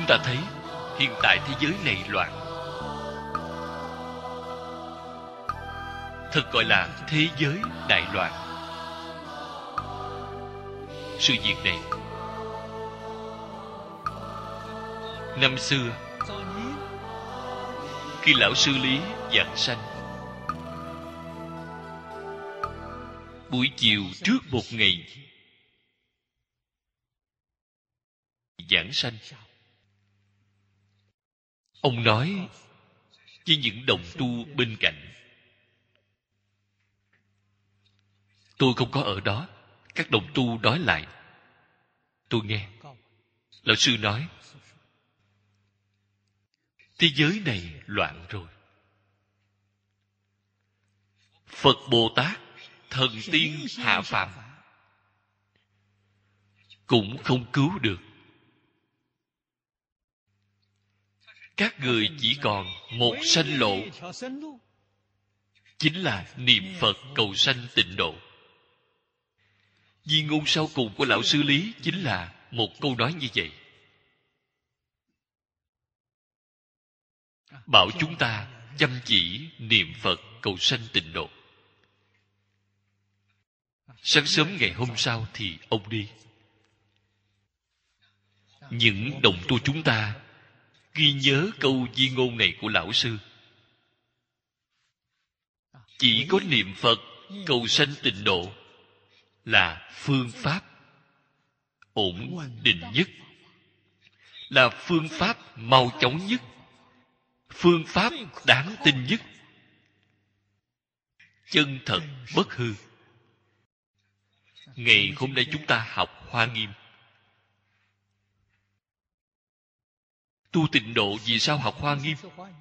ta thấy hiện tại thế giới này loạn, thật gọi là thế giới đại loạn. Sự việc này năm xưa, khi lão sư Lý giảng sanh, buổi chiều trước một ngày giảng sanh, ông nói với những đồng tu bên cạnh. Tôi không có ở đó, các đồng tu nói lại, tôi nghe. Lão sư nói, thế giới này loạn rồi. Phật Bồ Tát, thần tiên hạ phàm cũng không cứu được. Các người chỉ còn một sanh lộ, chính là niệm Phật cầu sanh tịnh độ. Di ngôn sau cùng của lão sư Lý chính là một câu nói như vậy, bảo chúng ta chăm chỉ niệm Phật cầu sanh tịnh độ. Sáng sớm ngày hôm sau thì ông đi. Những đồng tu chúng ta ghi nhớ câu di ngôn này của lão sư. Chỉ có niệm Phật cầu sanh tịnh độ là phương pháp ổn định nhất, là phương pháp mau chóng nhất, phương pháp đáng tin nhất, chân thật bất hư. Ngày hôm nay chúng ta học Hoa Nghiêm. Tu tịnh độ vì sao học Hoa Nghiêm?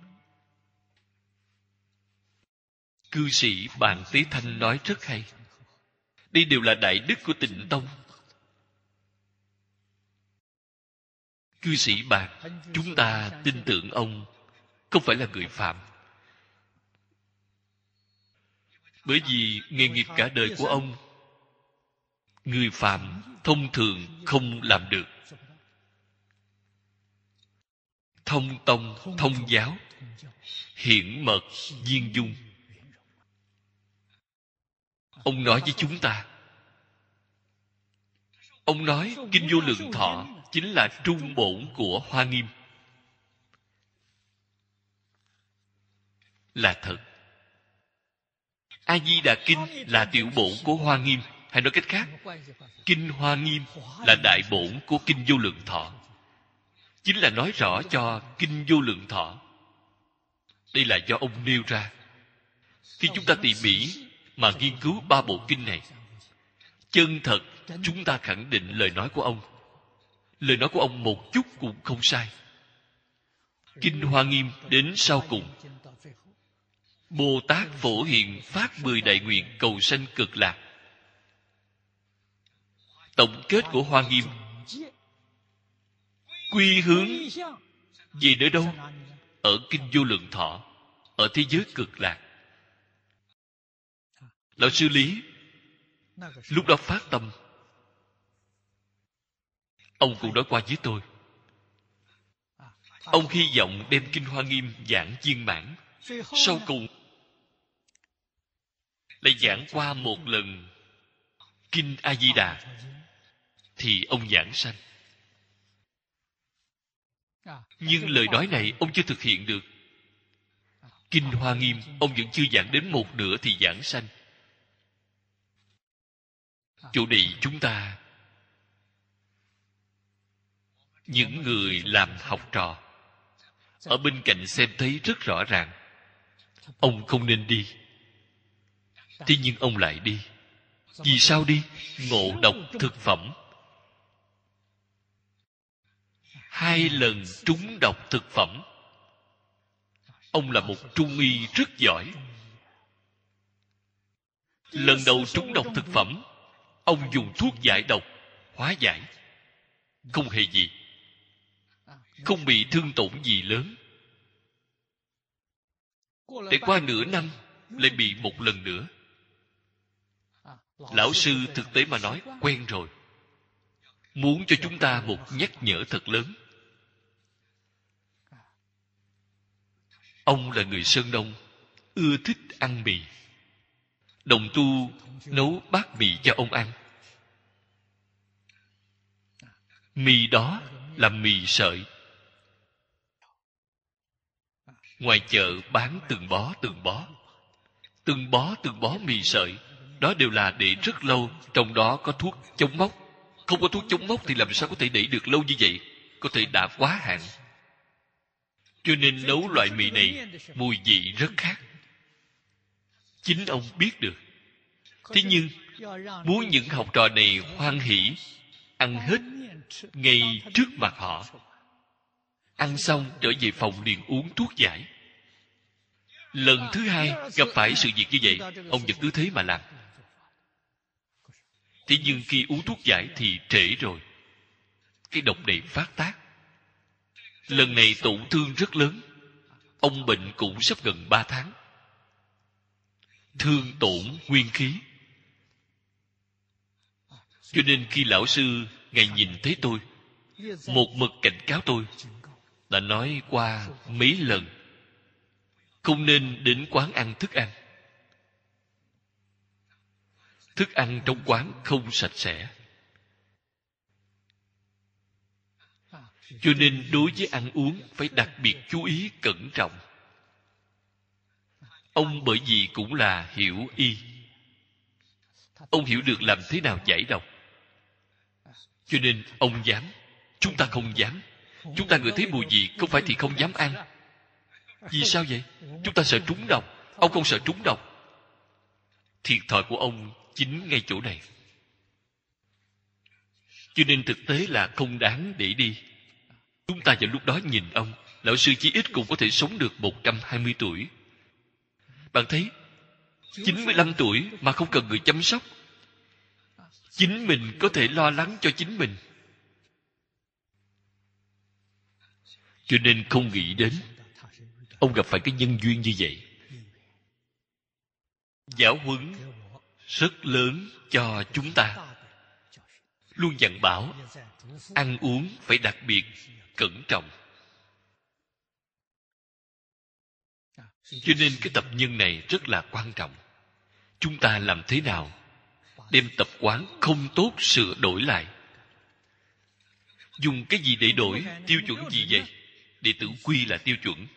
Cư sĩ Bàn Tế Thanh nói rất hay. Đây đều là đại đức của Tịnh Tông. Cư sĩ Bàn, chúng ta tin tưởng ông không phải là người phạm. Bởi vì nghề nghiệp cả đời của ông, người phạm thông thường không làm được. Thông tông, thông giáo, hiển mật, viên dung. Ông nói với chúng ta, ông nói Kinh Vô Lượng Thọ chính là trung bổn của Hoa Nghiêm. Là thật. A Di Đà Kinh là tiểu bổn của Hoa Nghiêm. Hay nói cách khác, Kinh Hoa Nghiêm là đại bổn của Kinh Vô Lượng Thọ. Chính là nói rõ cho Kinh Vô Lượng Thọ. Đây là do ông nêu ra. Khi chúng ta tỉ mỉ mà nghiên cứu ba bộ kinh này, chân thật chúng ta khẳng định lời nói của ông. Lời nói của ông một chút cũng không sai. Kinh Hoa Nghiêm đến sau cùng, Bồ Tát Phổ Hiện phát 10 đại nguyện cầu sanh cực lạc. Tổng kết của Hoa Nghiêm quy hướng về nơi đâu? Ở Kinh Vô Lượng Thọ, ở thế giới cực lạc. Lão sư Lý lúc đó phát tâm, ông cũng nói qua với tôi, ông hy vọng đem Kinh Hoa Nghiêm giảng viên mãn, sau cùng lại giảng qua một lần Kinh A Di Đà thì ông giảng sanh. Nhưng lời nói này ông chưa thực hiện được. Kinh Hoa Nghiêm ông vẫn chưa giảng đến một nửa thì giảng sanh. Chỗ này chúng ta, những người làm học trò ở bên cạnh xem thấy rất rõ ràng. Ông không nên đi, thế nhưng ông lại đi. Vì sao đi? Ngộ độc thực phẩm. 2 lần trúng độc thực phẩm. Ông là một trung y rất giỏi. Lần đầu trúng độc thực phẩm, ông dùng thuốc giải độc, hóa giải. Không hề gì. Không bị thương tổn gì lớn. Để qua nửa năm, lại bị một lần nữa. Lão sư thực tế mà nói, quen rồi. Muốn cho chúng ta một nhắc nhở thật lớn. Ông là người Sơn Đông, ưa thích ăn mì. Đồng tu nấu bát mì cho ông ăn. Mì đó là mì sợi. Ngoài chợ bán từng bó từng bó. Từng bó mì sợi. Đó đều là để rất lâu. Trong đó có thuốc chống mốc. Không có thuốc chống mốc thì làm sao có thể để được lâu như vậy? Có thể đã quá hạn. Cho nên nấu loại mì này mùi vị rất khác. Chính ông biết được. Thế nhưng muốn những học trò này hoan hỉ ăn hết ngay trước mặt họ. Ăn xong trở về phòng liền uống thuốc giải. Lần thứ hai gặp phải sự việc như vậy, ông vẫn cứ thế mà làm. Thế nhưng khi uống thuốc giải thì trễ rồi. Cái độc này phát tác. Lần này tổn thương rất lớn. Ông bệnh cũng sắp gần 3 tháng. Thương tổn nguyên khí. Cho nên khi lão sư Ngài nhìn thấy tôi, một mực cảnh cáo tôi, đã nói qua mấy lần, không nên đến quán ăn thức ăn. Thức ăn trong quán không sạch sẽ. Cho nên đối với ăn uống phải đặc biệt chú ý cẩn trọng. Ông bởi vì cũng là hiểu y. Ông hiểu được làm thế nào giải độc. Cho nên ông dám. Chúng ta không dám. Chúng ta ngửi thấy mùi vị không phải thì không dám ăn. Vì sao vậy? Chúng ta sợ trúng độc. Ông không sợ trúng độc. Thiệt thòi của ông chính ngay chỗ này. Cho nên thực tế là không đáng để đi. Chúng ta vào lúc đó nhìn ông, lão sư chí ít cũng có thể sống được 120 tuổi. Bạn thấy, 95 tuổi mà không cần người chăm sóc. Chính mình có thể lo lắng cho chính mình. Cho nên không nghĩ đến ông gặp phải cái nhân duyên như vậy. Giáo huấn rất lớn cho chúng ta. Luôn dặn bảo ăn uống phải đặc biệt cẩn trọng. Cho nên cái tập nhân này rất là quan trọng. Chúng ta làm thế nào đem tập quán không tốt sửa đổi lại? Dùng cái gì để đổi? Tiêu chuẩn gì vậy? Đệ tử quy là tiêu chuẩn.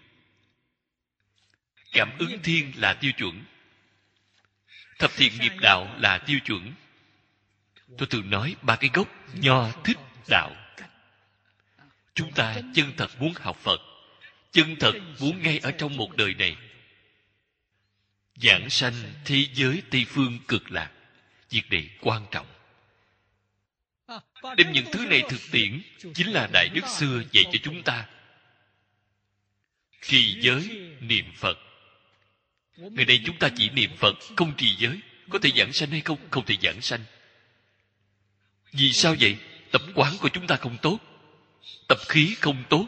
Cảm ứng thiên là tiêu chuẩn. Thập thiện nghiệp đạo là tiêu chuẩn. Tôi thường nói 3 cái gốc nho thích đạo. Chúng ta chân thật muốn học Phật, chân thật muốn ngay ở trong một đời này giảng sanh thế giới Tây Phương cực lạc. Việc này quan trọng. Đem những thứ này thực tiễn chính là Đại Đức xưa dạy cho chúng ta. Trì giới, niệm Phật. Ngày nay chúng ta chỉ niệm Phật, không trì giới. Có thể giảng sanh hay không? Không thể giảng sanh. Vì sao vậy? Tập quán của chúng ta không tốt. Tập khí không tốt.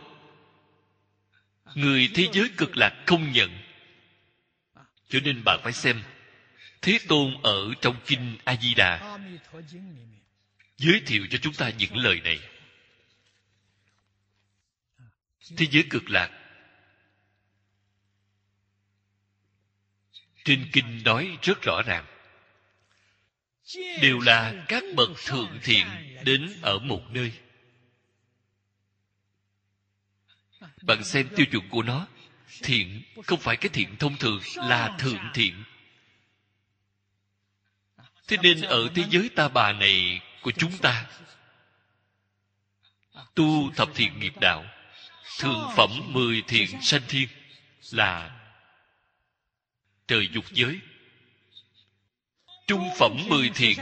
Người thế giới cực lạc không nhận. Cho nên bạn phải xem Thế Tôn ở trong Kinh A-di-đà giới thiệu cho chúng ta những lời này. Thế giới cực lạc, trên Kinh nói rất rõ ràng, đều là các bậc thượng thiện đến ở một nơi. Bạn xem tiêu chuẩn của nó. Thiện không phải cái thiện thông thường, là thượng thiện. Thế nên ở thế giới ta bà này của chúng ta, tu thập thiện nghiệp đạo, thượng phẩm 10 thiện sanh thiên là trời dục giới. Trung phẩm 10 thiện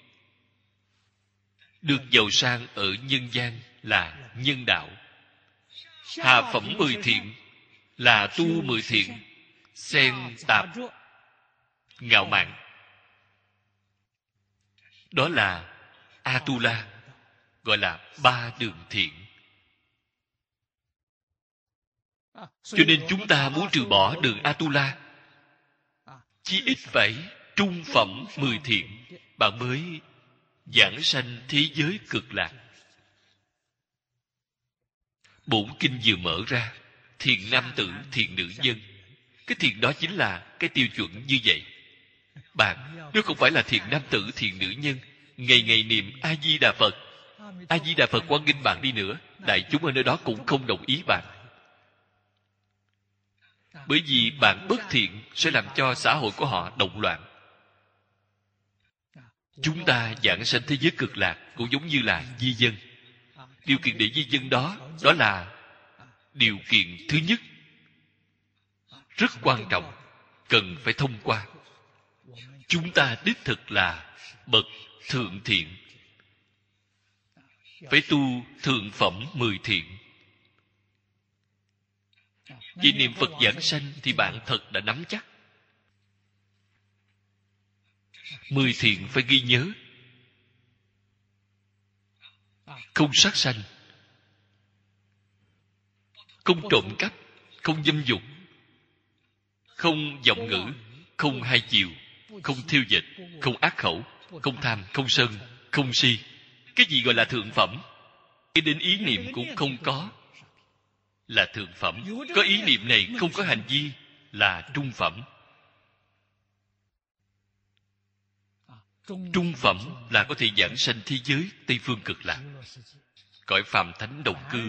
được giàu sang ở nhân gian là nhân đạo. Hạ phẩm 10 thiện là tu 10 thiện xen tạp ngạo mạn. Đó là Atula, gọi là 3 đường thiện. Cho nên chúng ta muốn trừ bỏ đường Atula, chí ít phải trung phẩm 10 thiện, bạn mới giảng sanh thế giới cực lạc. Bổn kinh vừa mở ra, thiện nam tử, thiện nữ nhân, Cái thiện đó chính là cái tiêu chuẩn như vậy. Bạn nếu không phải là thiện nam tử, thiện nữ nhân, ngày ngày niệm A Di Đà Phật, A Di Đà Phật Quan Nghênh bạn đi nữa, đại chúng ở nơi đó cũng không đồng ý bạn. Bởi vì bạn bất thiện sẽ làm cho xã hội của họ động loạn. Chúng ta giảng sanh thế giới cực lạc cũng giống như là di dân. Điều kiện để di dân đó là điều kiện thứ nhất, rất quan trọng, cần phải thông qua. Chúng ta đích thực là bậc thượng thiện, phải tu thượng phẩm 10 thiện. Vì niệm Phật giảng sanh thì bạn thật đã nắm chắc. 10 thiện phải ghi nhớ. Không sát sanh, không trộm cắp, không dâm dục, không vọng ngữ, không hai chiều, không thiêu dịch, không ác khẩu, không tham, không sân, không si. Cái gì gọi là thượng phẩm? Cái đến ý niệm cũng không có là thượng phẩm. Có ý niệm này không có hành vi là trung phẩm. Trung phẩm là có thể giảng sanh thế giới Tây Phương Cực Lạc, cõi phàm thánh đồng cư.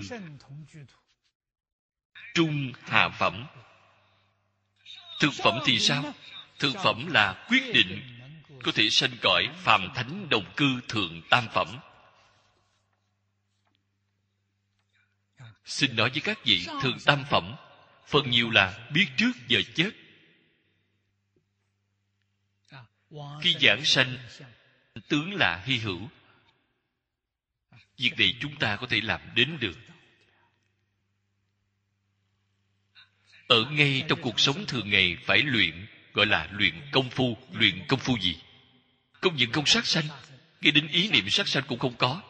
Trung hạ phẩm. Thượng phẩm thì sao? Thượng phẩm là quyết định có thể sanh cõi phàm thánh đồng cư thượng tam phẩm. Xin nói với các vị, thượng tam phẩm phần nhiều là biết trước giờ chết. Khi giảng sanh tướng là hy hữu. Việc này chúng ta có thể làm đến được. Ở ngay trong cuộc sống thường ngày phải luyện, gọi là luyện công phu. Luyện công phu gì? Không những không sát sanh, ngay đến ý niệm sát sanh cũng không có.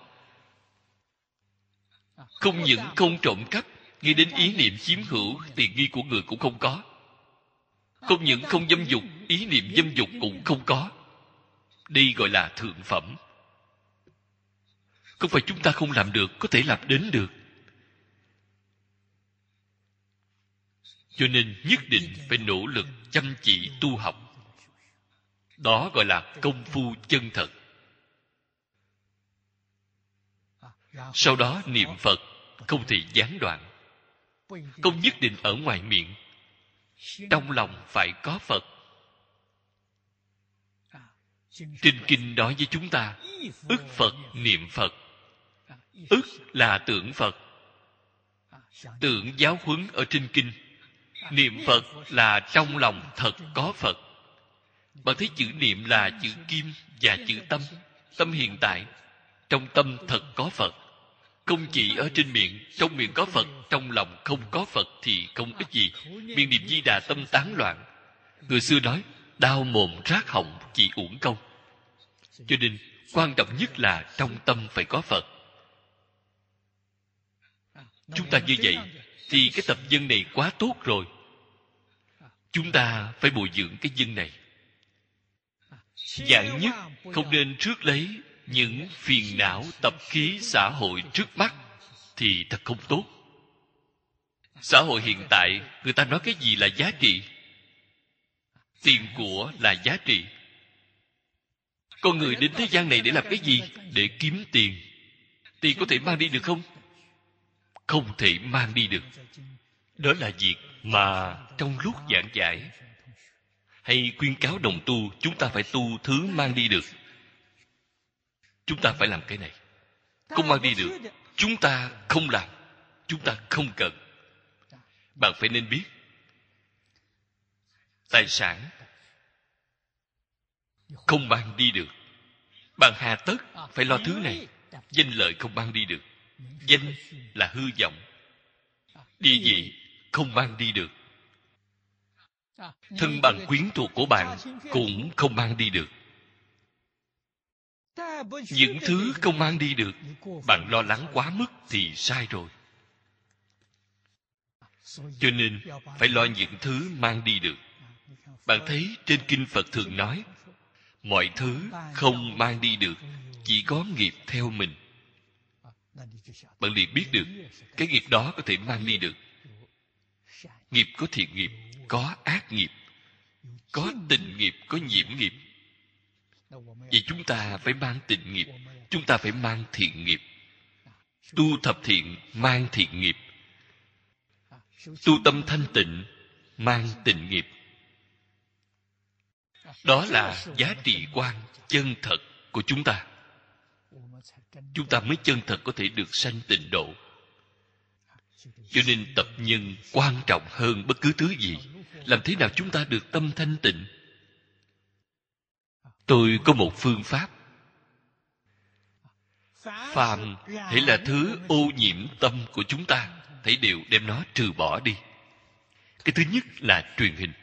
Không những không trộm cắp, ngay đến ý niệm chiếm hữu tiền nghi của người cũng không có. Không những không dâm dục, ý niệm dâm dục cũng không có. Đây gọi là thượng phẩm. Không phải chúng ta không làm được, có thể làm đến được. Cho nên nhất định phải nỗ lực chăm chỉ tu học. Đó gọi là công phu chân thật. Sau đó niệm Phật không thể gián đoạn. Không nhất định ở ngoài miệng, trong lòng phải có Phật. Trên kinh nói với chúng ta, ức Phật niệm Phật. Ức là tưởng Phật, tưởng giáo huấn ở trên kinh. Niệm Phật là trong lòng thật có Phật. Bạn thấy chữ niệm là chữ kim và chữ tâm. Tâm hiện tại, trong tâm thật có Phật. Không chỉ ở trên miệng, trong miệng có Phật, trong lòng không có Phật thì không ích gì. Miệng niệm Di Đà tâm tán loạn. Người xưa nói, đau mồm rát họng chỉ uổng công. Cho nên, quan trọng nhất là trong tâm phải có Phật. Chúng ta như vậy, thì cái tập dân này quá tốt rồi. Chúng ta phải bồi dưỡng cái dân này. Dạng nhất, không nên rước lấy những phiền não tập khí xã hội trước mắt thì thật không tốt. Xã hội hiện tại, người ta nói cái gì là giá trị? Tiền của là giá trị. Con người đến thế gian này để làm cái gì? Để kiếm tiền. Tiền có thể mang đi được không? Không thể mang đi được. Đó là việc mà trong lúc giảng giải hay khuyên cáo đồng tu, chúng ta phải tu thứ mang đi được. Chúng ta phải làm cái này. Không mang đi được, chúng ta không làm. Chúng ta không cần. Bạn phải nên biết, tài sản không mang đi được. Bạn hà tất phải lo thứ này. Danh lợi không mang đi được. Danh là hư vọng. Địa vị không mang đi được. Thân bằng quyến thuộc của bạn cũng không mang đi được. Những thứ không mang đi được, bạn lo lắng quá mức thì sai rồi. Cho nên phải lo những thứ mang đi được. Bạn thấy trên kinh Phật thường nói, mọi thứ không mang đi được, chỉ có nghiệp theo mình. Bạn liền biết được cái nghiệp đó có thể mang đi được. Nghiệp có thiện nghiệp, có ác nghiệp, có tịnh nghiệp, có nhiễm nghiệp. Vậy chúng ta phải mang tịnh nghiệp, chúng ta phải mang thiện nghiệp. Tu thập thiện mang thiện nghiệp, tu tâm thanh tịnh mang tịnh nghiệp. Đó là giá trị quan chân thật của chúng ta. Chúng ta mới chân thật có thể được sanh tịnh độ. Cho nên tập nhân quan trọng hơn bất cứ thứ gì. Làm thế nào chúng ta được tâm thanh tịnh? Tôi có một phương pháp. Phàm hễ là thứ ô nhiễm tâm của chúng ta, thảy đều đem nó trừ bỏ đi. Cái thứ nhất là truyền hình.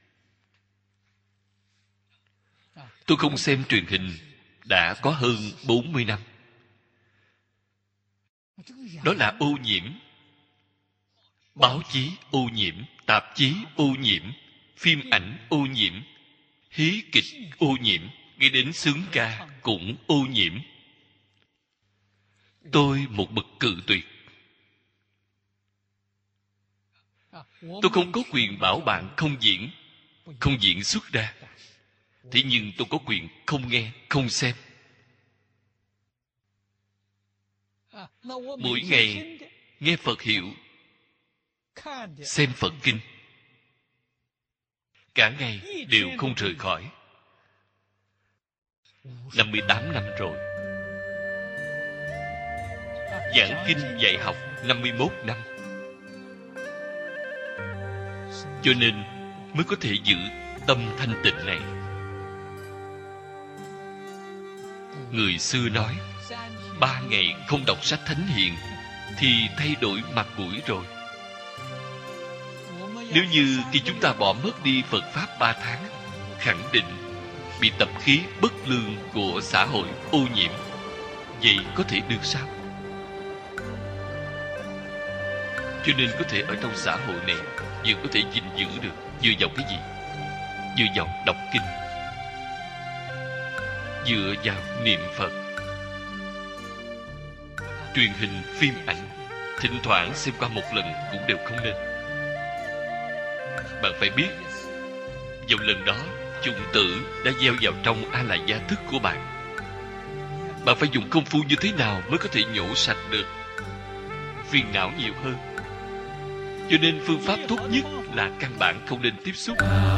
Tôi không xem truyền hình đã có hơn 40 năm. Đó là ô nhiễm. Báo chí ô nhiễm, tạp chí ô nhiễm, phim ảnh ô nhiễm, hí kịch ô nhiễm, ngay đến xướng ca cũng ô nhiễm. Tôi một bậc cự tuyệt. Tôi không có quyền bảo bạn không diễn xuất ra. Thế nhưng tôi có quyền không nghe, không xem. Mỗi ngày nghe Phật hiệu, xem Phật kinh, cả ngày đều không rời khỏi. 58 năm rồi. Giảng kinh dạy học 51 năm. Cho nên mới có thể giữ tâm thanh tịnh này. Người xưa nói 3 ngày không đọc sách thánh hiền thì thay đổi mặt mũi rồi. Nếu như khi chúng ta bỏ mất đi Phật Pháp 3 tháng, khẳng định bị tập khí bất lương của xã hội ô nhiễm. Vậy có thể được sao? Cho nên có thể ở trong xã hội này vừa có thể gìn giữ được, dựa vào cái gì? Dựa vào đọc kinh, dựa vào niệm Phật. Truyền hình, phim ảnh thỉnh thoảng xem qua một lần cũng đều không nên. Bạn phải biết, vào lần đó chủng tử đã gieo vào trong a la gia thức của bạn. Bạn phải dùng công phu như thế nào mới có thể nhổ sạch được phiền não nhiều hơn. Cho nên phương pháp tốt nhất là căn bản không nên tiếp xúc.